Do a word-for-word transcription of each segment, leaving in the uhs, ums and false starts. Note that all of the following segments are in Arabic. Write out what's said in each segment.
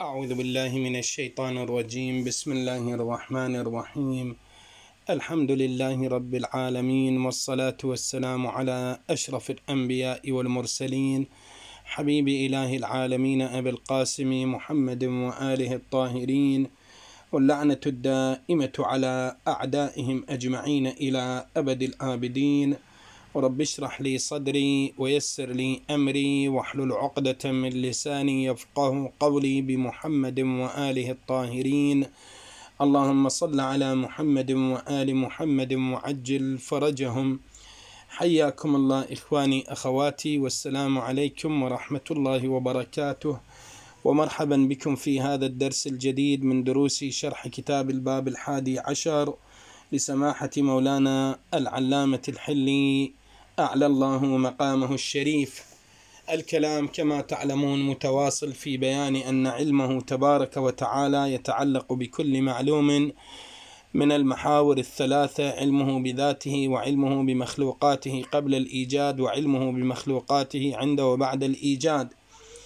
أعوذ بالله من الشيطان الرجيم. بسم الله الرحمن الرحيم. الحمد لله رب العالمين، والصلاة والسلام على أشرف الأنبياء والمرسلين، حبيب إله العالمين أبي القاسم محمد وآله الطاهرين، واللعنة الدائمة على أعدائهم أجمعين إلى أبد الآبدين. ورب اشرح لي صدري ويسر لي أمري واحلل عقدة من لساني يفقه قولي، بمحمد وآله الطاهرين. اللهم صل على محمد وآل محمد وعجل فرجهم. حياكم الله إخواني أخواتي، والسلام عليكم ورحمة الله وبركاته، ومرحبا بكم في هذا الدرس الجديد من دروس شرح كتاب الباب الحادي عشر لسماحة مولانا العلامة الحلي أعلى الله مقامه الشريف. الكلام كما تعلمون متواصل في بيان أن علمه تبارك وتعالى يتعلق بكل معلوم من المحاور الثلاثة: علمه بذاته، وعلمه بمخلوقاته قبل الإيجاد، وعلمه بمخلوقاته عند وبعد الإيجاد.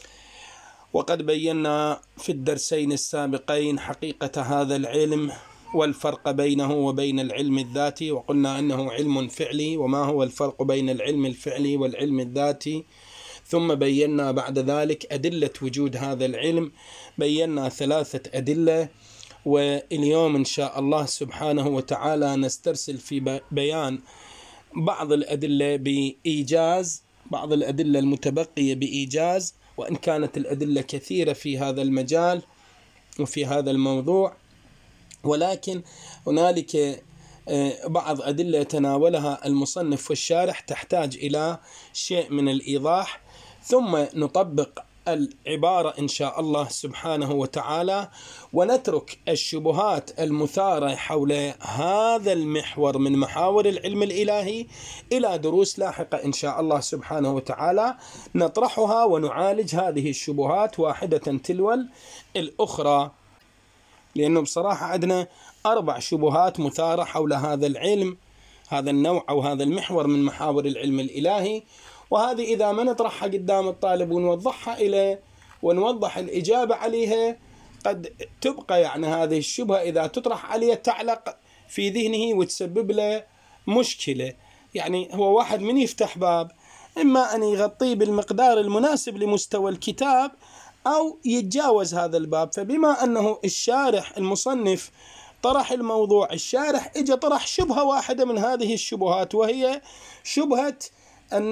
وقد بينا في الدرسين السابقين حقيقة هذا العلم والفرق بينه وبين العلم الذاتي، وقلنا أنه علم فعلي، وما هو الفرق بين العلم الفعلي والعلم الذاتي. ثم بينا بعد ذلك أدلة وجود هذا العلم، بينا ثلاثة أدلة، واليوم إن شاء الله سبحانه وتعالى نسترسل في بيان بعض الأدلة بإيجاز، بعض الأدلة المتبقية بإيجاز، وإن كانت الأدلة كثيرة في هذا المجال وفي هذا الموضوع، ولكن هنالك بعض أدلة تناولها المصنف والشارح تحتاج إلى شيء من الإيضاح، ثم نطبق العبارة إن شاء الله سبحانه وتعالى، ونترك الشبهات المثارة حول هذا المحور من محاور العلم الإلهي إلى دروس لاحقة إن شاء الله سبحانه وتعالى نطرحها ونعالج هذه الشبهات واحدة تلو الأخرى، لأنه بصراحة عندنا أربع شبهات مثارة حول هذا العلم، هذا النوع أو هذا المحور من محاور العلم الإلهي، وهذه إذا ما نطرحها قدام الطالب ونوضحها إليه ونوضح الإجابة عليها، قد تبقى يعني هذه الشبهة إذا تطرح عليه تعلق في ذهنه وتسبب له مشكلة. يعني هو واحد من يفتح باب، إما أن يغطيه بالمقدار المناسب لمستوى الكتاب أو يتجاوز هذا الباب. فبما أنه الشارح المصنف طرح الموضوع، الشارح إجا طرح شبهة واحدة من هذه الشبهات، وهي شبهة أن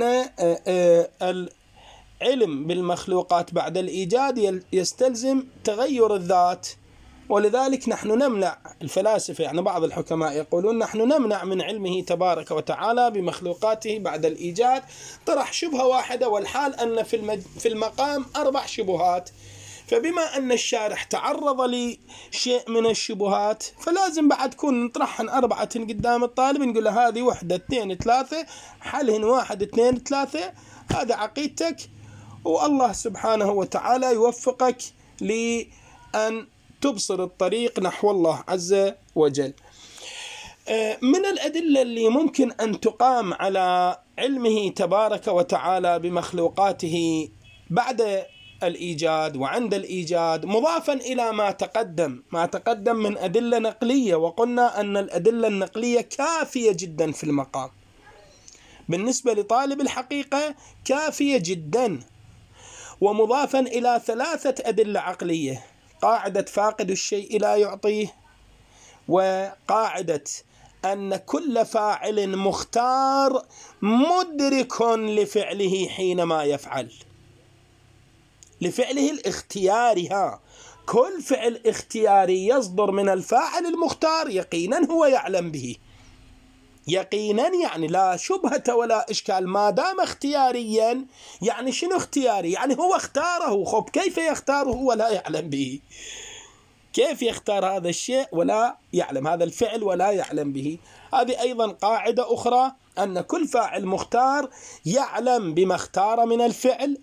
العلم بالمخلوقات بعد الإيجاد يستلزم تغير الذات، ولذلك نحن نمنع، الفلاسفة يعني بعض الحكماء يقولون نحن نمنع من علمه تبارك وتعالى بمخلوقاته بعد الإيجاد. طرح شبهة واحدة، والحال أن في المج... في المقام أربع شبهات. فبما أن الشارح تعرض لشيء من الشبهات، فلازم بعد كون نطرحهن أربعة قدام الطالب، نقول له هذه واحدة اثنين ثلاثة، حلهن واحد اثنين ثلاثة، هذا عقيدتك، والله سبحانه وتعالى يوفقك لأن تبصر الطريق نحو الله عز وجل. من الأدلة اللي ممكن أن تقام على علمه تبارك وتعالى بمخلوقاته بعد الإيجاد وعند الإيجاد، مضافا إلى ما تقدم ما تقدم من أدلة نقلية، وقلنا أن الأدلة النقلية كافية جدا في المقام بالنسبة لطالب الحقيقة، كافية جدا، ومضافا إلى ثلاثة أدلة عقلية: قاعدة فاقد الشيء لا يعطيه، وقاعدة أن كل فاعل مختار مدرك لفعله حينما يفعل، لفعله الاختياري. ها كل فعل اختياري يصدر من الفاعل المختار يقينا هو يعلم به، يقينا، يعني لا شبهة ولا إشكال. ما دام اختياريا، يعني شنو اختياري؟ يعني هو اختاره. خب كيف يختاره ولا يعلم به؟ كيف يختار هذا الشيء ولا يعلم هذا الفعل ولا يعلم به؟ هذه أيضا قاعدة أخرى، أن كل فاعل مختار يعلم بما اختار من الفعل.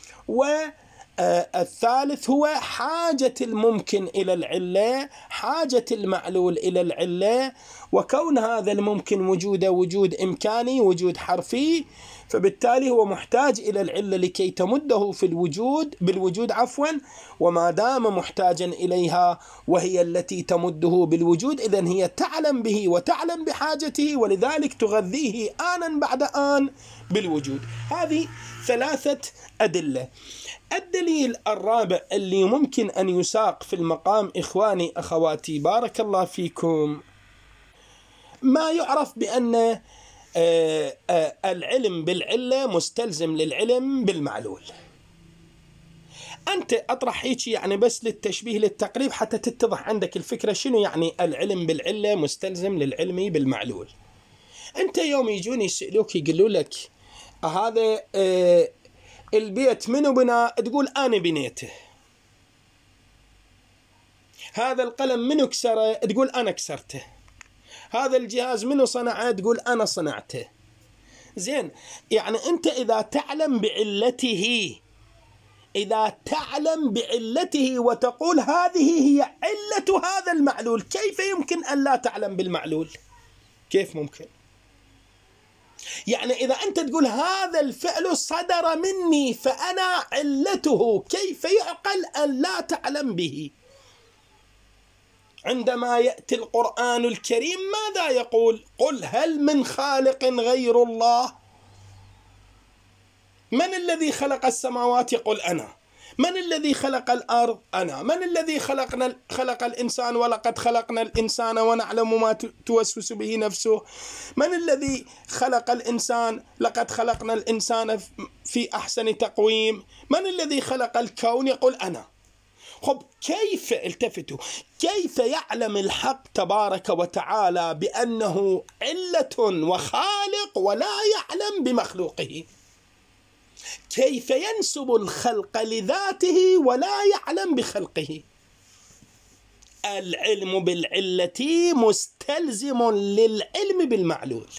والثالث هو حاجة الممكن إلى العلة، حاجة المعلول إلى العلة، وكون هذا الممكن وجوده وجود إمكاني، وجود حرفي، فبالتالي هو محتاج إلى العلة لكي تمده في الوجود بالوجود عفوا، وما دام محتاجا إليها وهي التي تمده بالوجود إذن هي تعلم به وتعلم بحاجته، ولذلك تغذيه آنا بعد آن بالوجود. هذه ثلاثة أدلة. الدليل الرابع اللي ممكن أن يساق في المقام إخواني أخواتي بارك الله فيكم، ما يعرف بأن العلم بالعلة مستلزم للعلم بالمعلول. أنت أطرح هيك يعني بس للتشبيه للتقريب حتى تتضح عندك الفكرة شنو يعني العلم بالعلة مستلزم للعلم بالمعلول. أنت يوم يجون يسألوك يقولوا لك هذا البيت منو بناه؟ تقول أنا بنيته. هذا القلم منو كسره؟ تقول أنا كسرته. هذا الجهاز منو صنعه؟ تقول أنا صنعته. زين، يعني أنت إذا تعلم بعلته إذا تعلم بعلته وتقول هذه هي علة هذا المعلول، كيف يمكن أن لا تعلم بالمعلول؟ كيف ممكن؟ يعني إذا أنت تقول هذا الفعل صدر مني فأنا علته، كيف يعقل أن لا تعلم به؟ عندما يأتي القرآن الكريم ماذا يقول؟ قل هل من خالق غير الله؟ من الذي خلق السماوات؟ يقول أنا. من الذي خلق الأرض؟ أنا. من الذي خلقنا خلق الإنسان ولقد خلقنا الإنسان ونعلم ما توسوس به نفسه؟ من الذي خلق الإنسان؟ لقد خلقنا الإنسان في أحسن تقويم. من الذي خلق الكون؟ يقول أنا. خب كيف التفتوا كيف يعلم الحق تبارك وتعالى بأنه علة وخالق ولا يعلم بمخلوقه؟ كيف ينسب الخلق لذاته ولا يعلم بخلقه؟ العلم بالعلة مستلزم للعلم بالمعلول.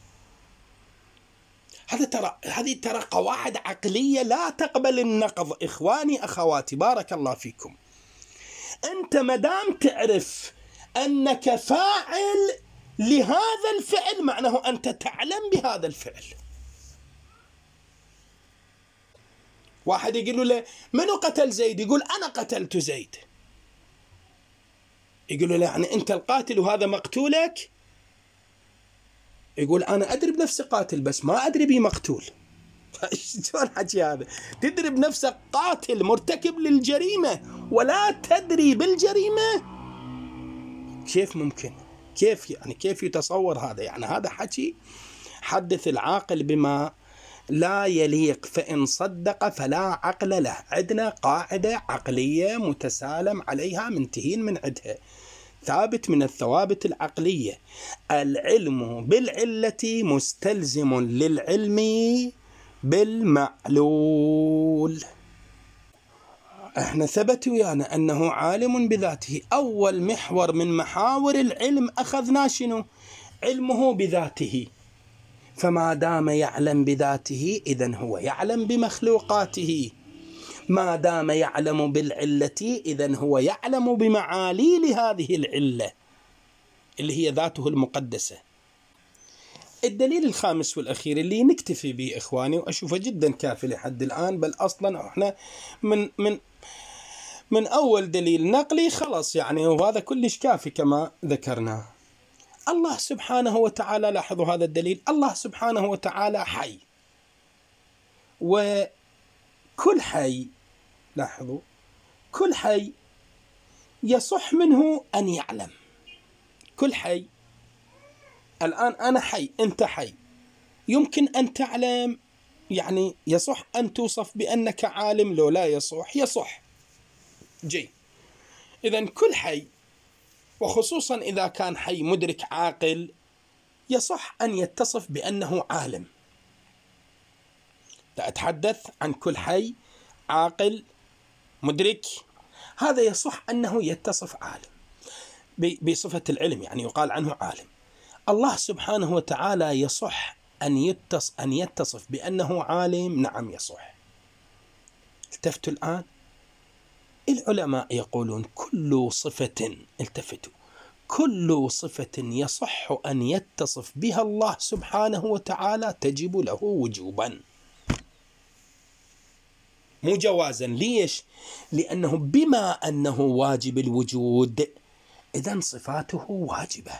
هذا ترى هذه ترى قواعد عقلية لا تقبل النقض. إخواني أخواتي بارك الله فيكم، أنت مدام تعرف أنك فاعل لهذا الفعل معناه أنت تعلم بهذا الفعل. واحد يقول له منو قتل زيد؟ يقول أنا قتلت زيد. يقول له يعني أنت القاتل وهذا مقتولك؟ يقول أنا أدري بنفسي قاتل بس ما أدري بي مقتول. شو الحكي هذا؟ تدري بنفسك قاتل مرتكب للجريمة ولا تدري بالجريمة؟ كيف ممكن؟ كيف يعني كيف يتصور هذا؟ يعني هذا حكي حدث العاقل بما لا يليق، فإن صدق فلا عقل له. عندنا قاعدة عقلية متسالم عليها منتهين من عدها، ثابت من الثوابت العقلية: العلم بالعلة مستلزم للعلم بالمعلول. احنا ثبت ويانا أنه عالم بذاته. أول محور من محاور العلم أخذنا شنو؟ علمه بذاته. فما دام يعلم بذاته إذن هو يعلم بمخلوقاته. ما دام يعلم بالعلة إذن هو يعلم بمعاليل هذه العلة اللي هي ذاته المقدسة. الدليل الخامس والأخير اللي نكتفي به إخواني وأشوفه جدا كافي لحد الآن، بل أصلا احنا من من من أول دليل نقلي خلص يعني، وهذا كلش كافي كما ذكرنا. الله سبحانه وتعالى، لاحظوا هذا الدليل، الله سبحانه وتعالى حي، وكل حي لاحظوا كل حي يصح منه أن يعلم. كل حي، الآن أنا حي أنت حي، يمكن أن تعلم، يعني يصح أن توصف بأنك عالم لو لا يصح؟ يصح. جي إذن كل حي، وخصوصا إذا كان حي مدرك عاقل، يصح أن يتصف بأنه عالم. أتحدث عن كل حي عاقل مدرك، هذا يصح أنه يتصف عالم بصفة العلم، يعني يقال عنه عالم. الله سبحانه وتعالى يصح أن يتصف, أن يتصف بأنه عالم؟ نعم يصح. التفتوا الآن، العلماء يقولون كل صفة التفتوا كل صفة يصح أن يتصف بها الله سبحانه وتعالى تجب له وجوبا، مو جوازا. ليش؟ لأنه بما أنه واجب الوجود إذن صفاته واجبة.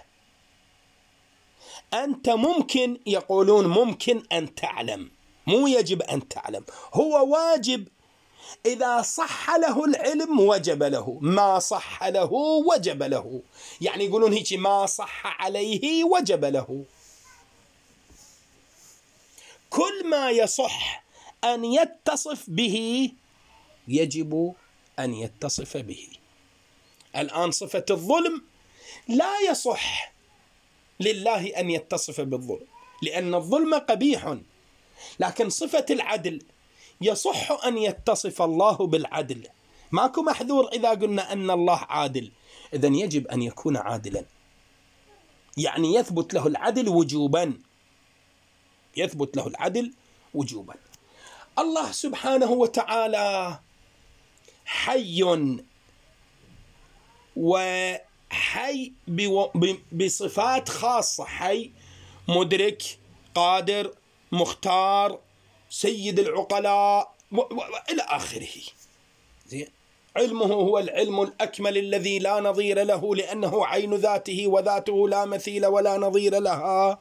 أنت ممكن، يقولون ممكن أن تعلم، مو يجب أن تعلم، هو واجب. إذا صح له العلم وجب له، ما صح له وجب له. يعني يقولون هيك ما صح عليه وجب له. كل ما يصح أن يتصف به يجب أن يتصف به. الآن صفة الظلم لا يصح لله أن يتصف بالظلم لأن الظلم قبيح، لكن صفة العدل يصح أن يتصف الله بالعدل. ماكو محذور إذا قلنا أن الله عادل، إذن يجب أن يكون عادلا، يعني يثبت له العدل وجوبا، يثبت له العدل وجوبا. الله سبحانه وتعالى حي، وحي بصفات خاصة، حي مدرك قادر مختار سيد العقلاء إلى آخره. علمه هو العلم الأكمل الذي لا نظير له لأنه عين ذاته وذاته لا مثيل ولا نظير لها.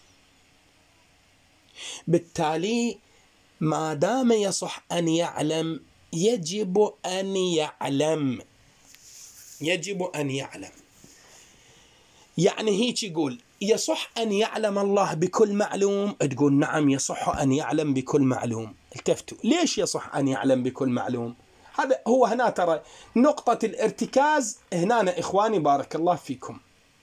بالتالي ما دام يصح أن يعلم يجب أن يعلم، يجب أن يعلم. يعني هيك يقول يصح أن يعلم الله بكل معلوم، تقول نعم يصح أن يعلم بكل معلوم. التفتوا ليش يصح أن يعلم بكل معلوم؟ هذا هو هنا ترى نقطة الارتكاز هنا إخواني بارك الله فيكم.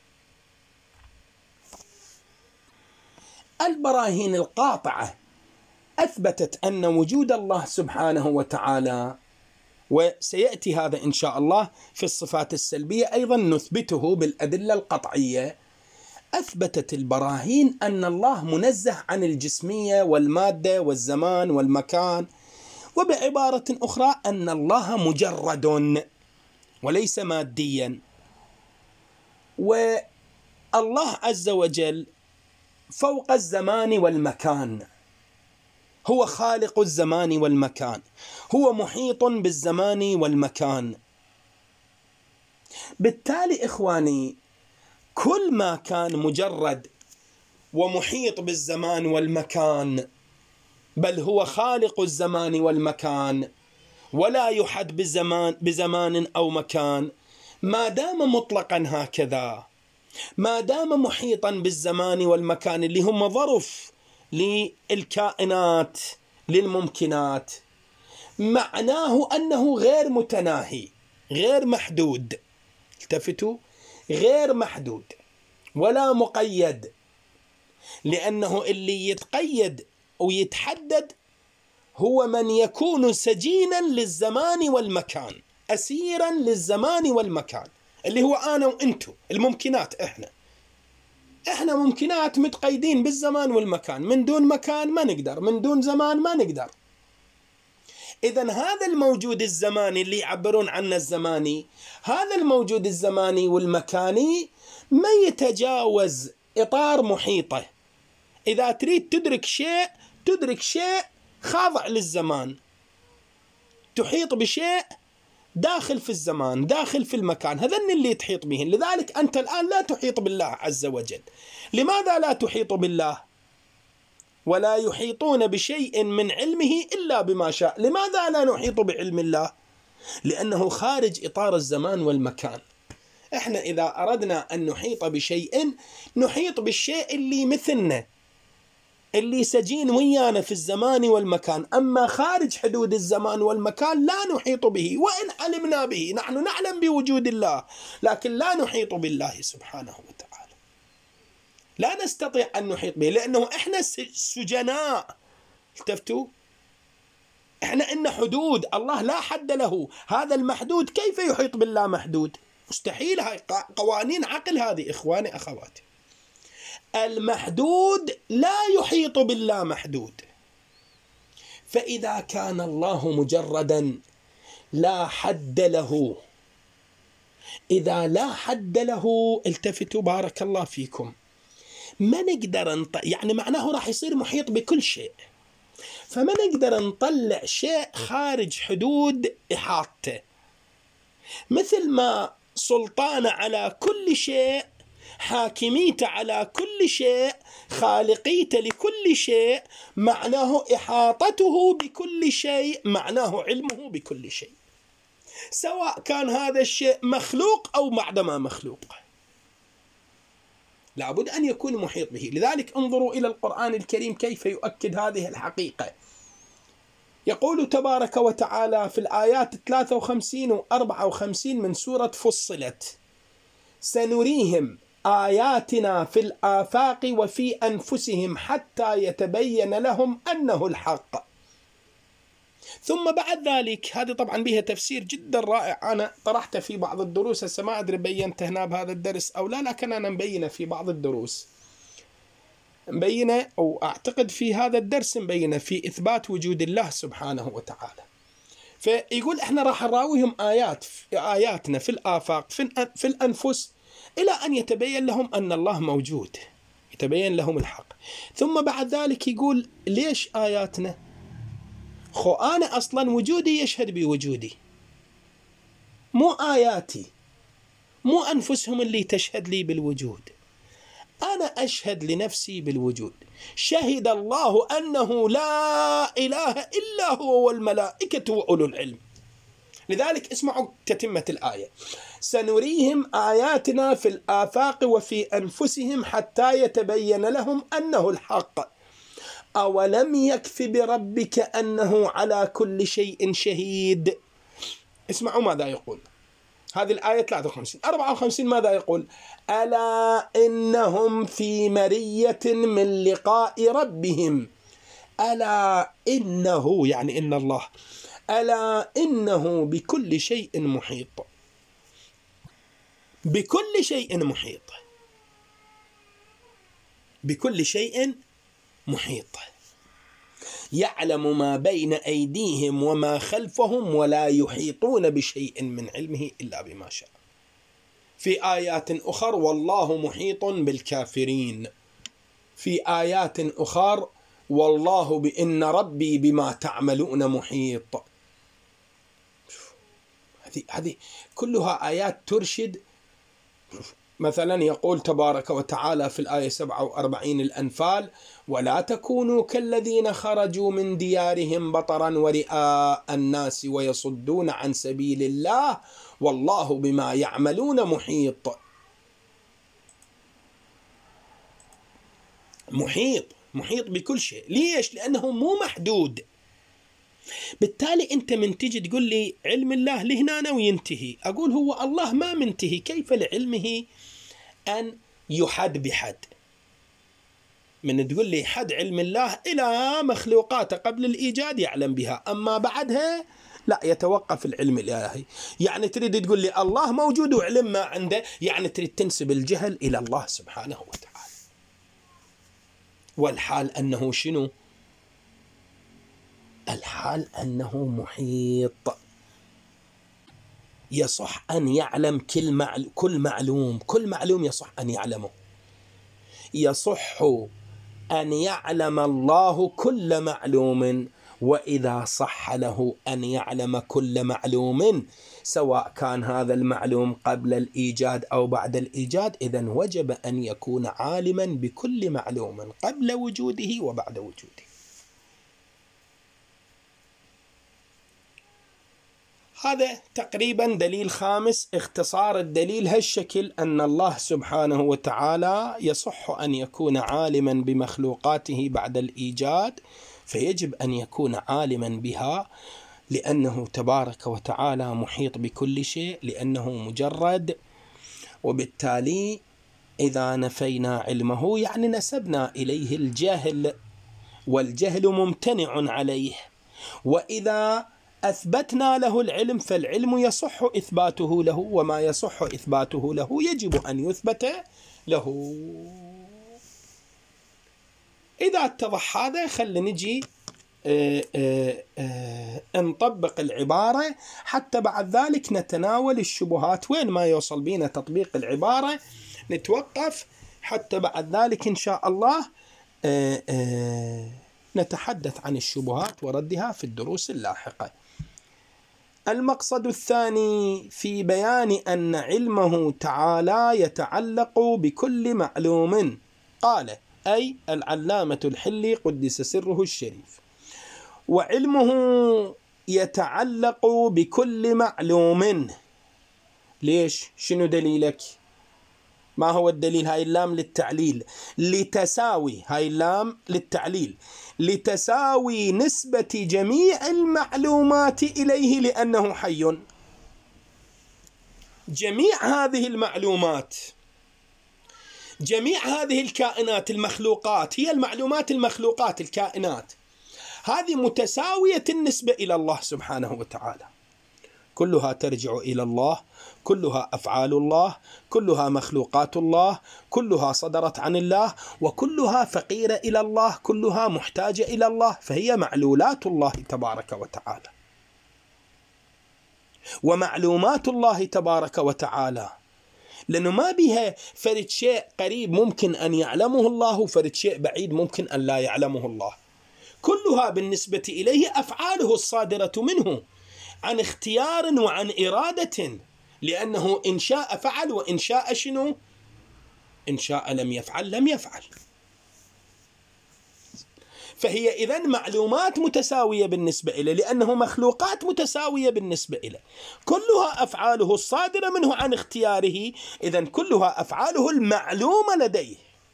البراهين القاطعة أثبتت أن وجود الله سبحانه وتعالى، وسيأتي هذا إن شاء الله في الصفات السلبية أيضا نثبته بالأدلة القطعية. أثبتت البراهين أن الله منزه عن الجسمية والمادة والزمان والمكان، وبعبارة أخرى أن الله مجرد وليس ماديا، والله عز وجل فوق الزمان والمكان، هو خالق الزمان والمكان، هو محيط بالزمان والمكان. بالتالي إخواني كل ما كان مجرد ومحيط بالزمان والمكان، بل هو خالق الزمان والمكان ولا يحد بزمان بزمان أو مكان، ما دام مطلقا هكذا، ما دام محيطا بالزمان والمكان اللي هم ظرف للكائنات للممكنات، معناه أنه غير متناهي غير محدود. التفتوا، غير محدود ولا مقيد، لأنه اللي يتقيد ويتحدد هو من يكون سجينا للزمان والمكان، أسيرا للزمان والمكان، اللي هو أنا وإنتو الممكنات. إحنا إحنا ممكنات متقيدين بالزمان والمكان، من دون مكان ما نقدر، من دون زمان ما نقدر. إذن هذا الموجود الزماني اللي يعبرون عنه الزماني، هذا الموجود الزماني والمكاني ما يتجاوز إطار محيطه. إذا تريد تدرك شيء تدرك شيء خاضع للزمان، تحيط بشيء داخل في الزمان داخل في المكان، هذن اللي تحيط بهن. لذلك أنت الآن لا تحيط بالله عز وجل. لماذا لا تحيط بالله؟ ولا يحيطون بشيء من علمه إلا بما شاء. لماذا لا نحيط بعلم الله؟ لأنه خارج إطار الزمان والمكان. إحنا إذا أردنا أن نحيط بشيء نحيط بالشيء اللي مثلنا، اللي سجين ويانا في الزمان والمكان. أما خارج حدود الزمان والمكان لا نحيط به، وإن علمنا به. نحن نعلم بوجود الله لكن لا نحيط بالله سبحانه وتعالى، لا نستطيع أن نحيط به، لأنه إحنا سجناء. التفتوا، إحنا إن حدود، الله لا حد له. هذا المحدود كيف يحيط بالله محدود؟ مستحيل. هاي قوانين عقل هذه إخواني أخواتي. المحدود لا يحيط بالله محدود. فإذا كان الله مجردا لا حد له إذا لا حد له، التفتوا بارك الله فيكم، ما نقدر نط... يعني معناه راح يصير محيط بكل شيء، فما نقدر نطلع شيء خارج حدود إحاطته. مثل ما سلطانه على كل شيء، حاكميته على كل شيء، خالقيته لكل شيء، معناه إحاطته بكل شيء، معناه علمه بكل شيء، سواء كان هذا الشيء مخلوق أو بعدما مخلوق، لابد أن يكون محيط به. لذلك انظروا إلى القرآن الكريم كيف يؤكد هذه الحقيقة. يقول تبارك وتعالى في الآيات ثلاثة وخمسين وأربعة وخمسين من سورة فصلت: سنريهم آياتنا في الآفاق وفي أنفسهم حتى يتبين لهم أنه الحق. ثم بعد ذلك، هذه طبعا بها تفسير جدا رائع، أنا طرحته في بعض الدروس، هسه ما أدري بينته هنا بهذا الدرس أو لا، لكن أنا مبينه في بعض الدروس، مبينه أو أعتقد في هذا الدرس مبينه في إثبات وجود الله سبحانه وتعالى. فيقول إحنا راح نراويهم آيات آياتنا في الآفاق في الأنفس إلى أن يتبين لهم أن الله موجود، يتبين لهم الحق. ثم بعد ذلك يقول ليش آياتنا؟ خو أنا أصلا وجودي يشهد بوجودي، مو آياتي، مو أنفسهم اللي تشهد لي بالوجود، أنا أشهد لنفسي بالوجود. شهد الله أنه لا إله إلا هو والملائكة وأولو العلم. لذلك اسمعوا تتمة الآية: سنريهم آياتنا في الآفاق وفي أنفسهم حتى يتبين لهم أنه الحق أولم يكف بربك أنه على كل شيء شهيد. اسمعوا ماذا يقول هذه الآية ثلاثة وخمسين. أربعة وخمسين ماذا يقول؟ ألا إنهم في مرية من لقاء ربهم. ألا إنه يعني إن الله، ألا إنه بكل شيء محيط، بكل شيء محيط، بكل شيء محيط، يعلم ما بين أيديهم وما خلفهم ولا يحيطون بشيء من علمه إلا بما شاء. في آيات أخر: والله محيط بالكافرين. في آيات أخر: والله بإن ربي بما تعملون محيط. هذه هذه كلها آيات ترشد. مثلا يقول تبارك وتعالى في الآية سبعة وأربعين الأنفال: ولا تكونوا كالذين خرجوا من ديارهم بطرا ورئاء الناس ويصدون عن سبيل الله والله بما يعملون محيط. محيط، محيط بكل شيء. ليش؟ لأنه مو محدود. بالتالي أنت من تجي تقول لي علم الله لهنا وينتهي، أقول هو الله ما منتهي، كيف لعلمه أن يحد بحد؟ من تقول لي حد علم الله إلى مخلوقاته قبل الإيجاد يعلم بها، أما بعدها لا، يتوقف العلم الإلهي. يعني تريد تقول لي الله موجود وعلم ما عنده، يعني تريد تنسب الجهل إلى الله سبحانه وتعالى. والحال أنه شنو؟ الحال أنه محيط، يصح أن يعلم كل معلوم، كل معلوم كل معلوم يصح أن يعلمه. يصح أن يعلم الله كل معلوم، وإذا صح له أن يعلم كل معلوم سواء كان هذا المعلوم قبل الإيجاد أو بعد الإيجاد، إذن وجب أن يكون عالما بكل معلوم قبل وجوده وبعد وجوده. هذا تقريبا دليل خامس. اختصار الدليل هالشكل: أن الله سبحانه وتعالى يصح أن يكون عالما بمخلوقاته بعد الإيجاد، فيجب أن يكون عالما بها لأنه تبارك وتعالى محيط بكل شيء، لأنه مجرد. وبالتالي إذا نفينا علمه يعني نسبنا إليه الجهل، والجهل ممتنع عليه. وإذا أثبتنا له العلم فالعلم يصح إثباته له، وما يصح إثباته له يجب أن يثبت له. إذا اتضح هذا خلينا نجي نطبق العبارة حتى بعد ذلك نتناول الشبهات. وين ما يوصل بينا تطبيق العبارة نتوقف حتى بعد ذلك إن شاء الله نتحدث عن الشبهات وردها في الدروس اللاحقة. المقصد الثاني في بيان أن علمه تعالى يتعلق بكل معلوم. قال أي العلامة الحلي قدس سره الشريف: وعلمه يتعلق بكل معلوم. ليش؟ شنو دليلك؟ ما هو الدليل؟ هاي اللام للتعليل، لتساوي، هاي اللام للتعليل، لتساوي نسبة جميع المعلومات إليه لأنه حي. جميع هذه المعلومات، جميع هذه الكائنات المخلوقات، هي المعلومات المخلوقات الكائنات، هذه متساوية النسبة إلى الله سبحانه وتعالى، كلها ترجع إلى الله، كلها أفعال الله، كلها مخلوقات الله، كلها صدرت عن الله، وكلها فقيرة إلى الله، كلها محتاجة إلى الله، فهي معلولات الله تبارك وتعالى. ومعلومات الله تبارك وتعالى لأنه ما بها فرد شيء قريب ممكن أن يعلمه الله وفرد شيء بعيد ممكن أن لا يعلمه الله، كلها بالنسبة إليه أفعاله الصادرة منه عن اختيار وعن إرادة، لأنه إن شاء فعل وإن شاء شنو؟ إن شاء لم يفعل لم يفعل. فهي إذن معلومات متساوية بالنسبة إليه لأنه مخلوقات متساوية بالنسبة إليه، كلها أفعاله الصادرة منه عن اختياره، إذن كلها أفعاله المعلومة لديه.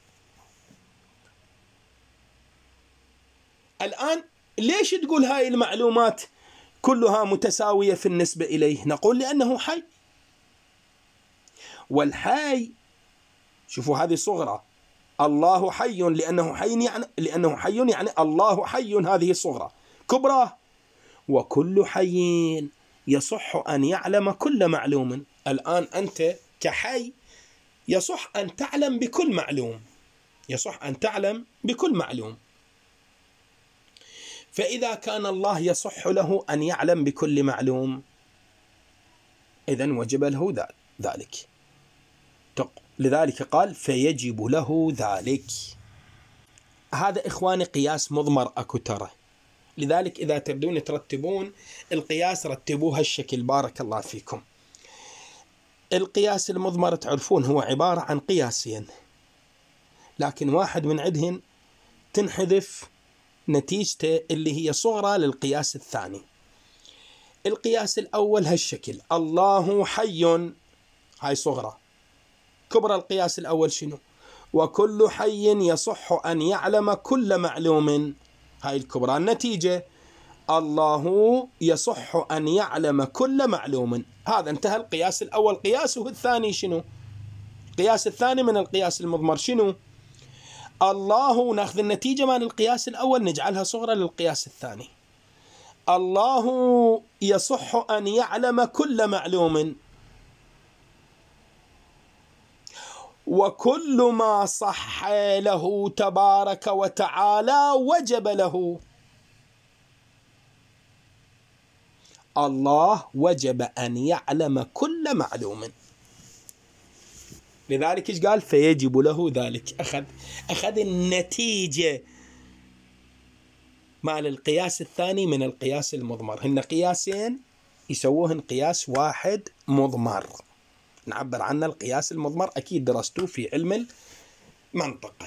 الآن ليش تقول هاي المعلومات كلها متساوية في النسبة إليه؟ نقول لأنه حي، والحي شوفوا هذه صغرى، الله حي لأنه حي يعني لأنه حي يعني الله حي، هذه صغرى. كبرى وكل حي يصح أن يعلم كل معلوم. الآن أنت كحي يصح أن تعلم بكل معلوم، يصح أن تعلم بكل معلوم. فإذا كان الله يصح له أن يعلم بكل معلوم إذن وجب له ذلك، لذلك قال فيجب له ذلك. هذا إخواني قياس مضمر أكو ترى، لذلك إذا تبدون ترتبون القياس رتبوها الشكل، بارك الله فيكم. القياس المضمر تعرفون هو عبارة عن قياسين، لكن واحد من عندهن تنحذف نتيجته اللي هي صغرى للقياس الثاني. القياس الأول هالشكل، الله حي، هاي صغرى. كبرى القياس الأول شنو؟ وكل حي يصح أن يعلم كل معلوم، هاي الكبرى. النتيجة الله يصح أن يعلم كل معلوم، هذا انتهى القياس الأول. قياسه الثاني شنو؟ القياس الثاني من القياس المضمر شنو؟ الله، ناخذ النتيجة من القياس الأول نجعلها صغرى للقياس الثاني. الله يصح أن يعلم كل معلوم، وكل ما صح له تبارك وتعالى وجب له. الله وجب أن يعلم كل معلوم، لذلك إيش قال؟ فيجب له ذلك. أخذ أخذ النتيجة مع القياس الثاني من القياس المضمر. هن قياسين يسووهن قياس واحد مضمر، نعبر عنه القياس المضمر، أكيد درستوه في علم المنطقة.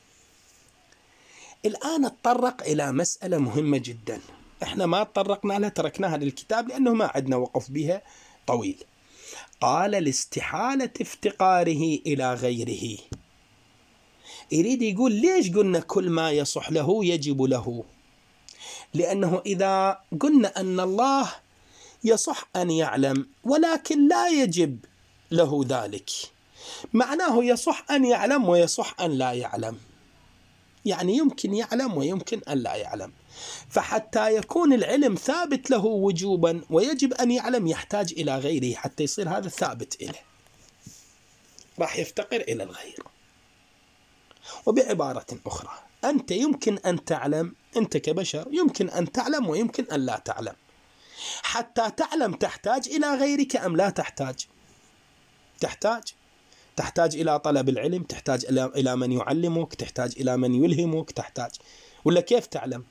الآن نتطرق إلى مسألة مهمة جدا، إحنا ما تطرقنا لها، تركناها للكتاب لأنه ما عندنا وقف بها طويل. قال الاستحالة افتقاره إلى غيره. يريد يقول ليش قلنا كل ما يصح له يجب له؟ لأنه إذا قلنا أن الله يصح أن يعلم ولكن لا يجب له ذلك، معناه يصح أن يعلم ويصح أن لا يعلم، يعني يمكن يعلم ويمكن أن لا يعلم. فحتى يكون العلم ثابت له وجوبا ويجب أن يعلم يحتاج إلى غيره حتى يصير هذا ثابت إليه، راح يفتقر إلى الغير. وبعبارة أخرى، أنت يمكن أن تعلم، أنت كبشر يمكن أن تعلم ويمكن أن لا تعلم. حتى تعلم تحتاج إلى غيرك أم لا تحتاج؟ تحتاج تحتاج إلى طلب العلم، تحتاج إلى من يعلمك، تحتاج إلى من يلهمك، تحتاج. ولا كيف تعلم؟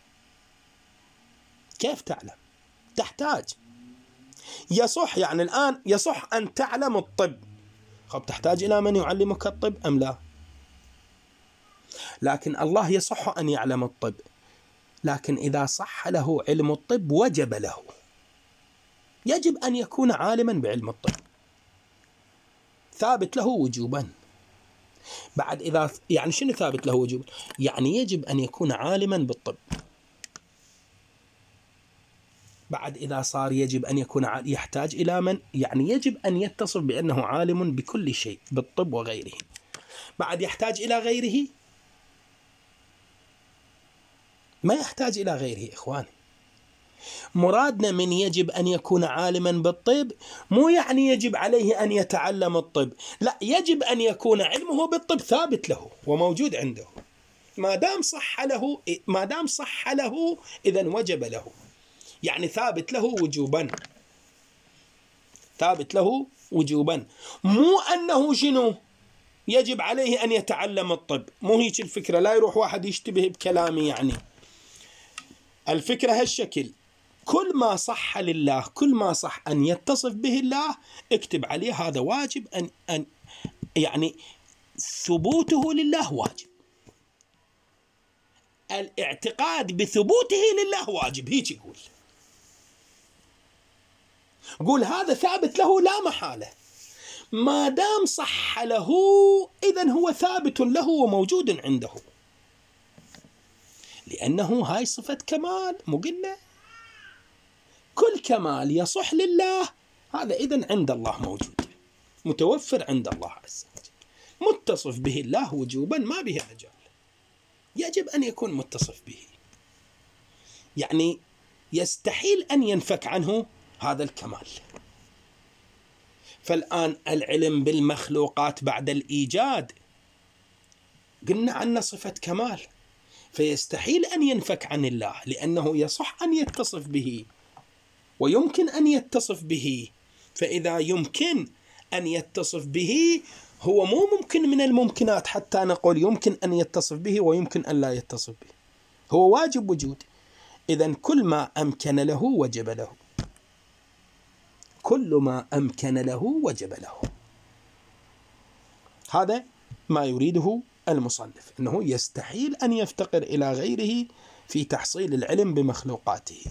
كيف تعلم؟ تحتاج. يصح يعني الآن يصح أن تعلم الطب، خب تحتاج إلى من يعلمك الطب أم لا؟ لكن الله يصح أن يعلم الطب، لكن إذا صح له علم الطب وجب له، يجب أن يكون عالما بعلم الطب، ثابت له وجوبا. بعد إذا يعني شنو ثابت له وجوبا؟ يعني يجب أن يكون عالما بالطب. بعد إذا صار يجب أن يكون يحتاج إلى من، يعني يجب أن يتصف بأنه عالم بكل شيء بالطب وغيره. بعد يحتاج إلى غيره؟ ما يحتاج إلى غيره إخواني. مرادنا من يجب أن يكون عالما بالطب مو يعني يجب عليه أن يتعلم الطب، لا، يجب أن يكون علمه بالطب ثابت له وموجود عنده. ما دام صح له ما دام صح له إذن وجب له، يعني ثابت له وجوبا، ثابت له وجوبا. مو أنه شنو يجب عليه أن يتعلم الطب، مو هيك الفكرة، لا يروح واحد يشتبه بكلامي. يعني الفكرة هالشكل، كل ما صح لله، كل ما صح أن يتصف به الله اكتب عليه هذا واجب، أن, أن يعني ثبوته لله واجب، الاعتقاد بثبوته لله واجب. هيك يقول، قول هذا ثابت له لا محالة، ما دام صح له إذن هو ثابت له وموجود عنده، لأنه هاي صفة كمال. مو قلنا كل كمال يصح لله، هذا إذن عند الله موجود، متوفر عند الله عز وجل، متصف به الله وجوبا ما به مجال، يجب أن يكون متصف به، يعني يستحيل أن ينفك عنه هذا الكمال. فالآن العلم بالمخلوقات بعد الإيجاد قلنا عنه صفة كمال، فيستحيل أن ينفك عن الله، لأنه يصح أن يتصف به ويمكن أن يتصف به. فإذا يمكن أن يتصف به، هو مو ممكن من الممكنات حتى نقول يمكن أن يتصف به ويمكن أن لا يتصف به، هو واجب وجود. إذن كل ما أمكن له وجب له، كل ما أمكن له وجب له. هذا ما يريده المصنف، أنه يستحيل أن يفتقر إلى غيره في تحصيل العلم بمخلوقاته،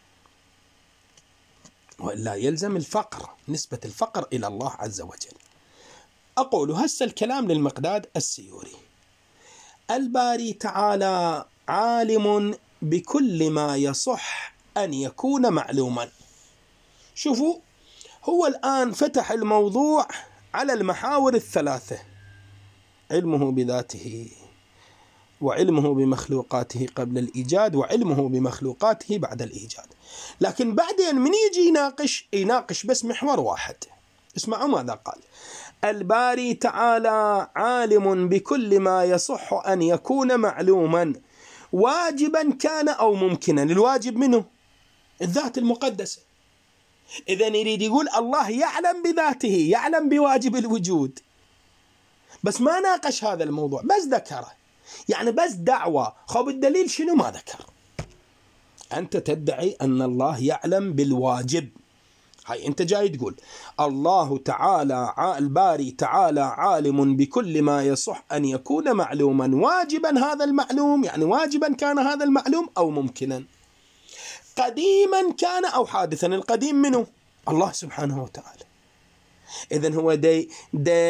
وإلا يلزم الفقر، نسبة الفقر إلى الله عز وجل. أقول هسه الكلام للمقداد السيوري. الباري تعالى عالم بكل ما يصح أن يكون معلوما. شوفوا، هو الآن فتح الموضوع على المحاور الثلاثة: علمه بذاته، وعلمه بمخلوقاته قبل الإيجاد، وعلمه بمخلوقاته بعد الإيجاد. لكن بعدين من يجي يناقش يناقش بس محور واحد. اسمعوا ماذا قال: الباري تعالى عالم بكل ما يصح أن يكون معلوما، واجبا كان أو ممكنا. الواجب منه الذات المقدسة. إذن يريد يقول الله يعلم بذاته، يعلم بواجب الوجود، بس ما ناقش هذا الموضوع، بس ذكره، يعني بس دعوة. خب الدليل شنو؟ ما ذكر. أنت تدعي أن الله يعلم بالواجب، هاي أنت جاي تقول الله تعالى الباري تعالى عالم بكل ما يصح أن يكون معلوما، واجبا هذا المعلوم، يعني واجبا كان هذا المعلوم أو ممكنا، قديما كان أو حادثا. القديم منه الله سبحانه وتعالى. إذن هو دي, دي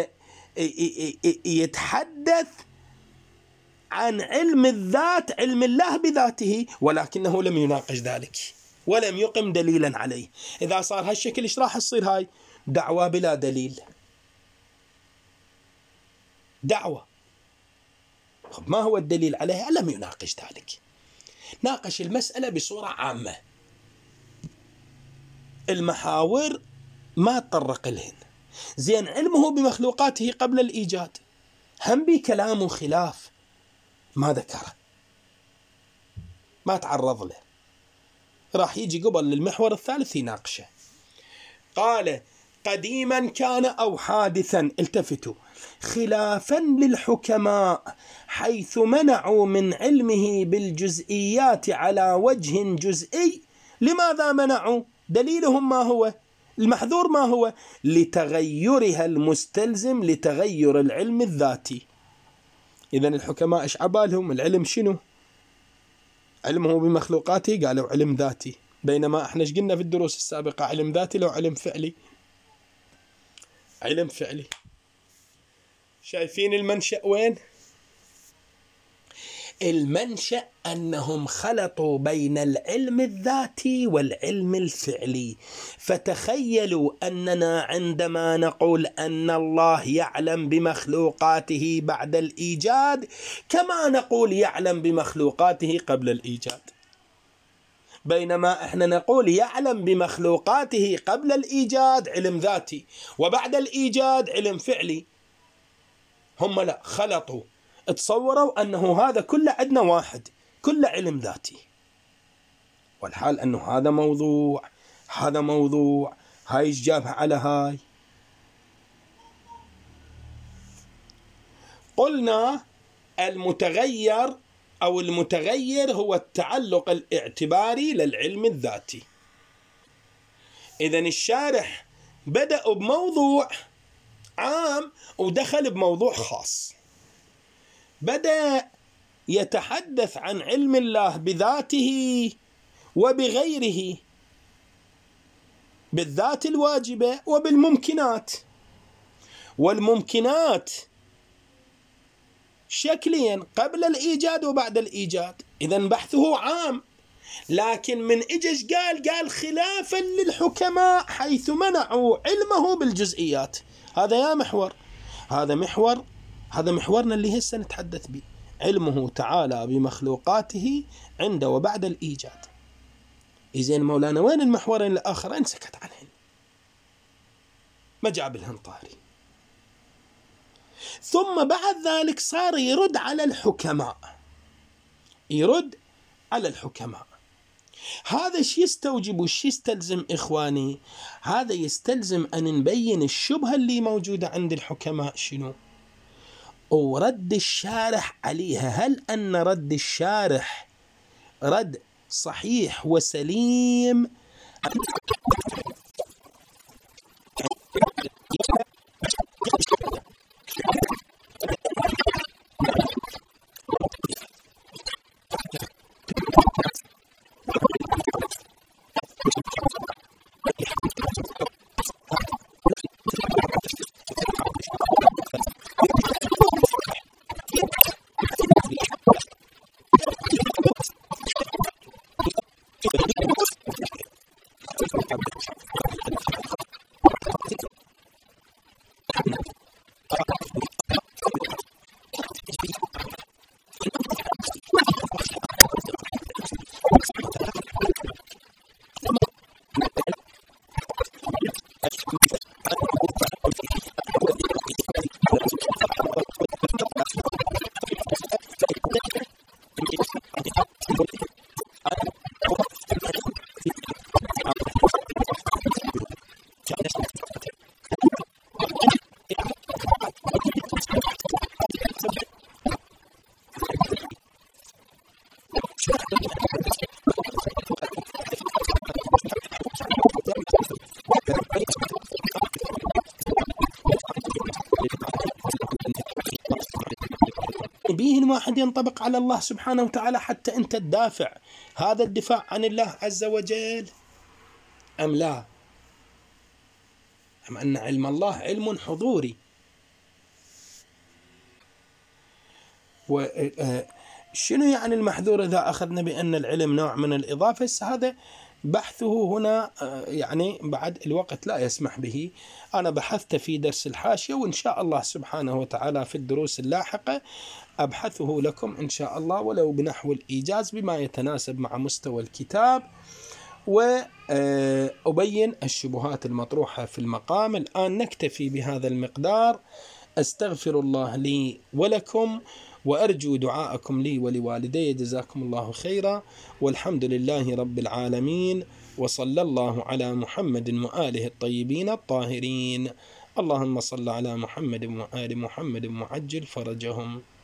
يتحدث عن علم الذات، علم الله بذاته، ولكنه لم يناقش ذلك ولم يقم دليلا عليه. إذا صار هالشكل إيش راح تصير؟ هاي دعوة بلا دليل، دعوة. ما هو الدليل عليها؟ لم يناقش ذلك، ناقش المسألة بصورة عامة، المحاور ما تطرق لهن. زين، علمه بمخلوقاته قبل الإيجاد، هم بكلام خلاف ما ذكره، ما تعرض له، راح يجي قبل للمحور الثالث يناقشه. قال: قديما كان أو حادثا، التفتوا، خلافا للحكماء حيث منعوا من علمه بالجزئيات على وجه جزئي. لماذا منعوا؟ دليلهم ما هو؟ المحذور ما هو؟ لتغيرها المستلزم لتغير العلم الذاتي. إذن الحكماء إيش عبالهم؟ العلم شنو؟ علمه بمخلوقاته، قالوا علم ذاتي، بينما احنا ايش قلنا في الدروس السابقة؟ علم ذاتي لو علم فعلي؟ علم فعلي. شايفين المنشأ وين؟ المنشأ أنهم خلطوا بين العلم الذاتي والعلم الفعلي. فتخيلوا أننا عندما نقول أن الله يعلم بمخلوقاته بعد الإيجاد كما نقول يعلم بمخلوقاته قبل الإيجاد، بينما احنا نقول يعلم بمخلوقاته قبل الإيجاد علم ذاتي وبعد الإيجاد علم فعلي. هم لا، خلطوا، تصوروا أنه هذا كله عندنا واحد، كله علم ذاتي، والحال أنه هذا موضوع، هذا موضوع، هاي ايش جابها على هاي؟ قلنا المتغير أو المتغير هو التعلق الاعتباري للعلم الذاتي. إذن الشارح بدأ بموضوع عام ودخل بموضوع خاص، بدأ يتحدث عن علم الله بذاته وبغيره، بالذات الواجبة وبالممكنات. والممكنات شكلين، قبل الإيجاد وبعد الإيجاد. إذن بحثه عام، لكن من إجش قال قال خلافا للحكماء حيث منعوا علمه بالجزئيات. هذا يا محور، هذا محور، هذا محورنا اللي هسه نتحدث به، علمه تعالى بمخلوقاته عند وبعد الإيجاد. إذن مولانا وين المحورين الآخرين؟ سكت عنهن، ما جاب الهنطاري. ثم بعد ذلك صار يرد على الحكماء، يرد على الحكماء. هذا شي يستوجب وشي يستلزم إخواني؟ هذا يستلزم أن نبين الشبهة اللي موجودة عند الحكماء شنو، ورد الشارح عليها. هل أن رد الشارح رد صحيح وسليم؟ بيه واحد ينطبق على الله سبحانه وتعالى حتى أنت تدافع هذا الدفاع عن الله عز وجل أم لا؟ أم أن علم الله علم حضوري. وشنو يعني المحذور إذا أخذنا بأن العلم نوع من الإضافة؟ هذا بحثه هنا يعني بعد الوقت لا يسمح به. أنا بحثت في درس الحاشية، وإن شاء الله سبحانه وتعالى في الدروس اللاحقة أبحثه لكم إن شاء الله، ولو بنحو الإيجاز بما يتناسب مع مستوى الكتاب، وأبين الشبهات المطروحة في المقام. الآن نكتفي بهذا المقدار أستغفر الله لي ولكم، وأرجو دعاءكم لي ولوالدي. جزاكم الله خيرا، والحمد لله رب العالمين، وصلى الله على محمد وآله الطيبين الطاهرين. اللهم صل على محمد وآل محمد وعجل فرجهم.